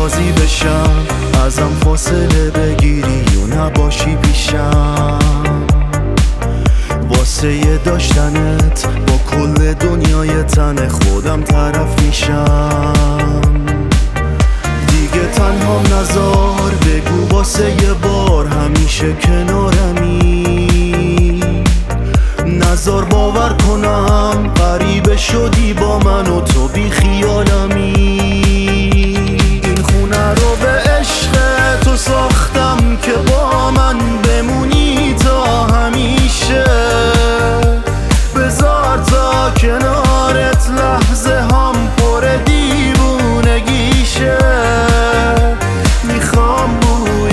راضی بشم ازم فاصله بگیری و نباشی پیشم. واسه داشتنت با کل دنیای تن خودم طرف میشم. دیگه تنها نذار بگو واسه یه بار همیشه کنارمی. نذار باور کنم غریبه شدی با من و تو بی خیالمی. این خونه رو به عشق تو ساختم که با من بمونی تا همیشه. بذار تا کنارت لحظه هم پر دیوونگیشه. میخوام بوی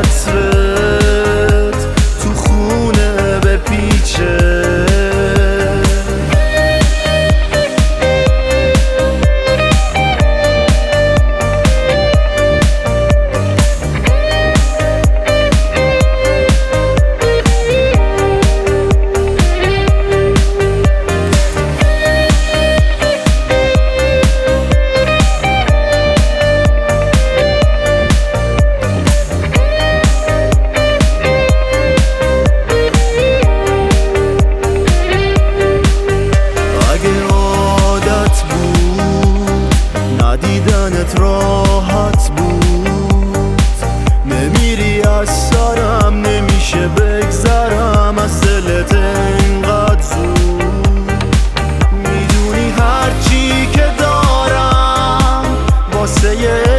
عطرت تو خونه بپیچه. دیدنت راحت بود، نمیری از سرم، نمیشه بگذرم از دلت اینقدر زود. میدونی هرچی که دارم واسه